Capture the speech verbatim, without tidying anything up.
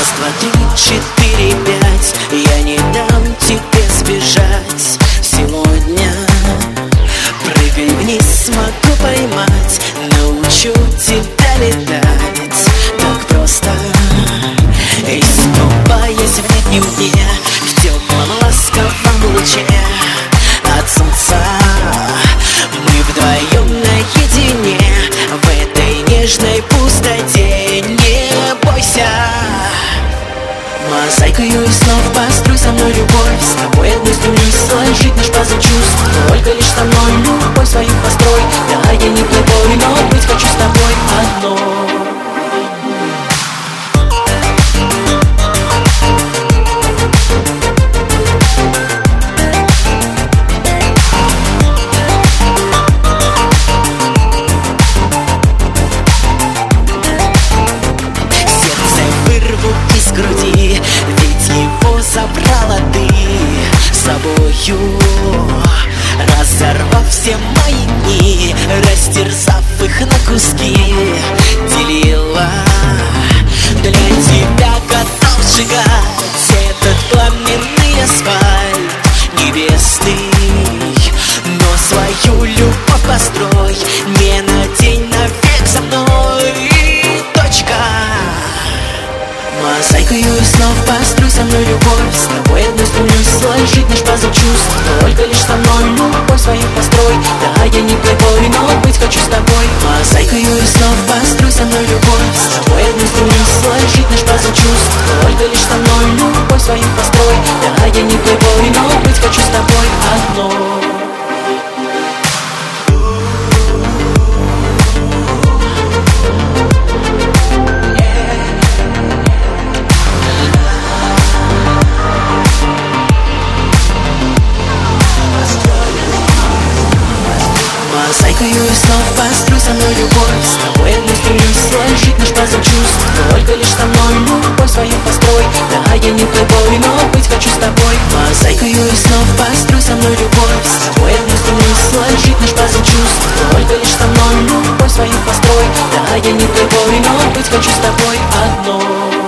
Раз, два, три, четыре, пять. Я не дам тебе сбежать сегодня. Прыгай вниз, смогу поймать. Научу тебя летать. Так просто. Искупаясь в летнем дне, в теплом ласковом луче от солнца, мы вдвоем наедине в этой нежной пустоте. Не бойся. Мозаикою из снов построй со мной любовь. С тобой одной стремлюсь сложить наш пазл чувств. Только лишь со мной любовь свою построй. Да, я не плейбой, но быть хочу с тобой одной. Груди, ведь его забрала ты с собою, разорвав все мои дни, растерзав их на куски. Делила для тебя, готов сжигать этот пламенный асфальт небесный. Но свою любовь построй, не на день, навек за мной. Точка. Мозаикою из снов построй со мной любовь. С тобой одной стремлюсь сложить наш пазл чувств. Только лишь со мной любовь свою построй. Да, я не плейбой, но быть хочу с тобой. Мозаикою из снов построй со мной любовь. С тобой одной стремлюсь сложить наш пазл чувств. Только лишь со мной любовь свою построй. Да, я не плейбой, но быть хочу с тобой одной. Мозаикою из снов построй со мной любовь. С тобой одной стремлюсь сложить наш пазл чувств. Только лишь со мной любовь свою построй. Да, я не плейбой, но быть хочу с тобой. Мозаикою из снов построй со мной любовь. С тобой одной стремлюсь сложить наш пазл чувств. Только лишь со мной любовь свою построй. Да, я не плейбой, но быть хочу с тобой одной.